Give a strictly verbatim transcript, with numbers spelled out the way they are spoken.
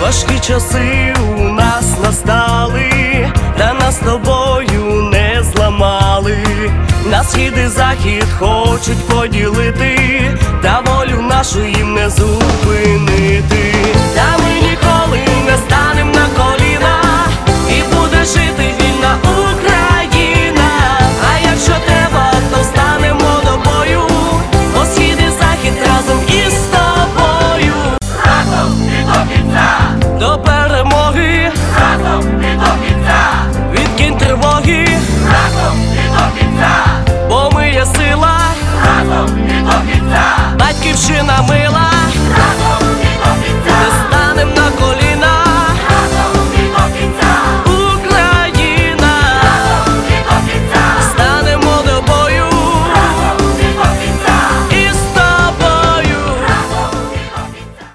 Важкі часи у нас настали, та нас з тобою не зламали. На схід і захід хочуть поділити, та волю нашу їм не зупинити. Та ми ніколи не станем на коліна, і буде жити вільна Україна. А якщо треба, то станемо до бою, бо схід і захід разом із тобою. Разом і до кінця, До перемоги, разом і до кінця, відкинь тривоги, разом і до кінця, бо ми є сила, разом і до кінця. батьківщина ми.